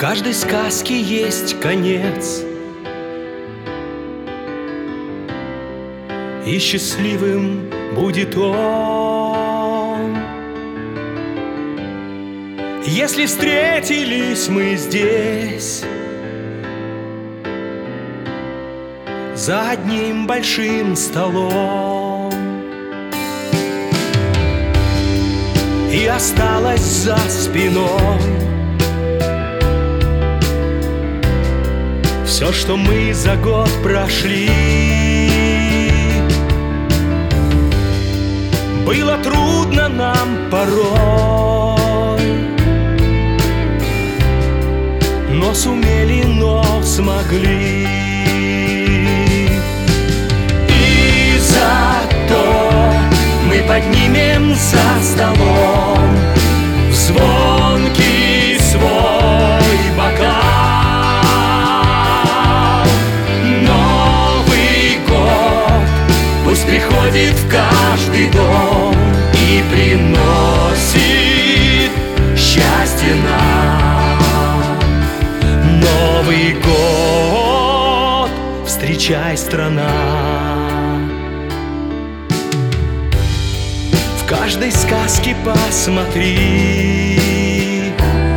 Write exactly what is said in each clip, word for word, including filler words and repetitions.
каждой сказке есть конец, и счастливым будет он. Если встретились мы здесь за одним большим столом, и осталось за спиной все, что мы за год прошли. Было трудно нам порой, но сумели, но смогли. И зато мы поднимем за столом звонкий свой бокал. Новый год пусть приходит в каждый дом и приносит счастье нам. Новый год встречай, страна. В каждой сказке посмотри,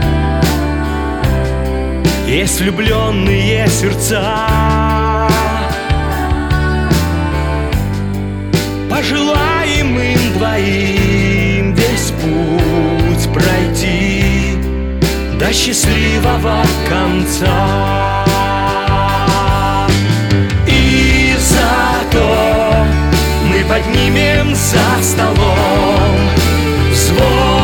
есть влюбленные сердца. Пожелаем им двоим весь путь пройти до счастливого конца. И зато мы поднимем за столом звон